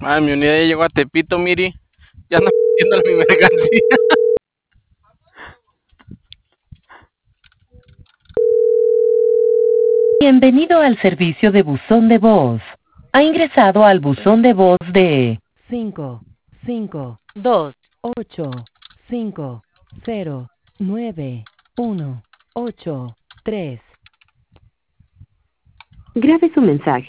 Ah, mi unidad ya llegó a Tepito, Miri. Ya anda pidiendo mi mercancía. Bienvenido al servicio de buzón de voz. Ha ingresado al buzón de voz de 5, 5, 2, 8, 5, 0, 9, 1, 8, 3. Grabe su mensaje.